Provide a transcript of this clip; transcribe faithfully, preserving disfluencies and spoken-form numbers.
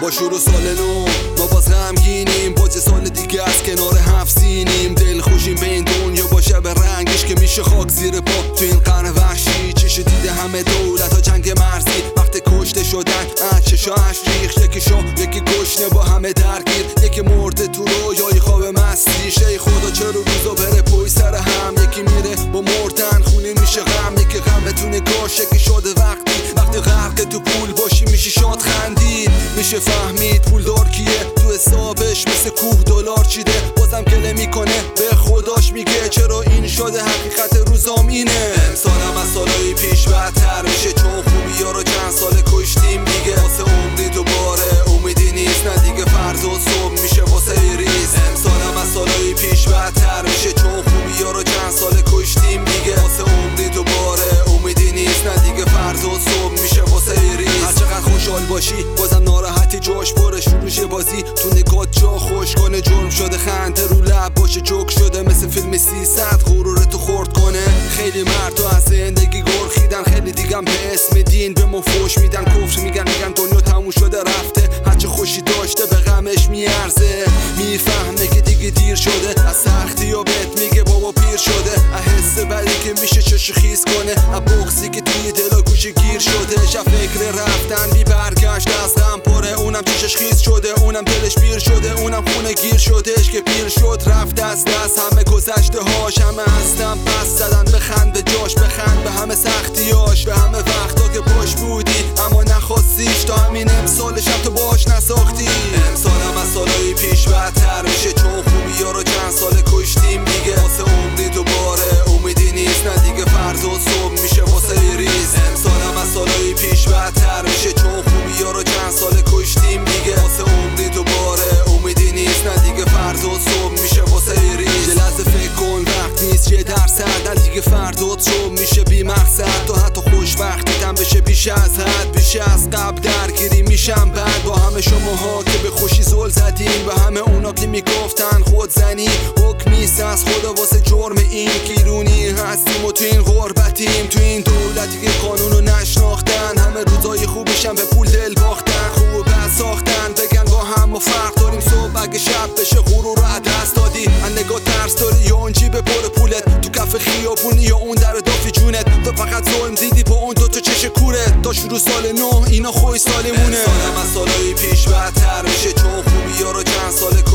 با شروع سال نو ما باز غمگینیم، با چه سال دیگه از کنار هفت سینیم. دل خوشیم به این دنیا با شب رنگش که میشه خاک زیر پا تو این قرن وحشی. چش دیده همه دولت ها جنگ مرزی، وقت کشته شدن از چشا اش ریخ. یکی شو یکی گشنه با همه درگیر، یکی مرده تو رویای خواب مستی. ای خدا چرا روزا بره پای سر هم، یکی میره با مردن خونه میشه غم. یکی غم بتونه گاش یکی شده وقتی وقتی غرق تو پول باشی میشه شاد خندید. میشه فهمید پولدار کیه، تو حسابش مثل کوه دلار چیده. بازم گله میکنه به خداش میگه چرا این شده، حقیقت روزام اینه. امسالم از سالای پیش بدتر میشه، چون خوبی ها رو چند سال کشتیم دیگه. واسه عمری دوباره امیدی نیست، نه دیگه فردا صبح میشه واسه ریز. امسالم از سالای پیش بدتر میشه، چون خوبی ها رو چند سال کشتیم دیگه. واسه عمری دوباره امیدی نیست، نه دیگه فردا صبح میشه واسه ریز. هر چقدر خوشحال باشی بازم ناراحتی، جاش پره شروع بازی تو نگات جا خوش کنه. جرم شده خنده رو لب باشه جوک شده، مثل فیلم سیصد غرورتو خورد کنه. خیلی مردها از زندگی گرخیدن، خیلی دیگم به اسم دین به ما فوش میدن. کفر میگن میگن دنیا تموم شده رفته، هرچه خوشی داشته به غمش میارزه. میفهمه که دیگه دیر شده، از سختی ها بهت میگه بابا پیر شده. احس بدی که میشه چشو خیز کنه، بغضی که توی دل و گوش گیر شده. شب فکر رفتن بی برگشت از غم پره، اونم چشش خیز شده، اونم دلش پیر شده. اونم خونه گیر شدهش که پیر شد رفت از دست. همه گذشته هاش همه هستم پس زدن، بخند به جاش بخند به همه سختیاش، به همه وقتا که باش بودی اما نخواستیش. تا همین امسال شب تو باش نساختی. امسالم از سالای پیش بدتر میشه، چون خوبی ها رو چند سال کشتیم دیگه. واسه عمری دوباره امیدی نیست، نه دیگه فردا صبح میشه واسه ریز. امسالم از سالای پیش بدتر میشه، چون خوبی ها رو چند سال کشتیم دیگه. واسه عمری دوباره امیدی نیست، نه دیگه فردا صبح میشه واسه ریز. یه لحظه فکر کن وقت نیست یه درصد، دیگه فردا صبح میشه بی مقصد. تا حتی خوشبختیتم بشه بیش از حد، بیش از قبل درگیری میشم بعد. با همه شماها که به خوشی زل زدین، به همه اونا که میگفتن خود زنی حکمیست از خدا واسه جرم این. گیرونی هستیم و تو این غربتیم، تو این دولتی که قانونو نشناختن. همه روزای خوبشم به پول دل باختن، خوب و بد ساختن. بگن با هم ما فرق داریم، صبح اگه شب بشه غرور رو دست دادی. از نگاه ترس داری یا اون جیب پر پولت، تو کف خیابونی یا اون در دافی جونت. تو فقط ظلم دیدی با اون دوتا چش کورت. تا شروع سال نو اینا خوی سالمونه. امسالم از سالای پیش بدتر میشه، چون خوبی ها رو چند سال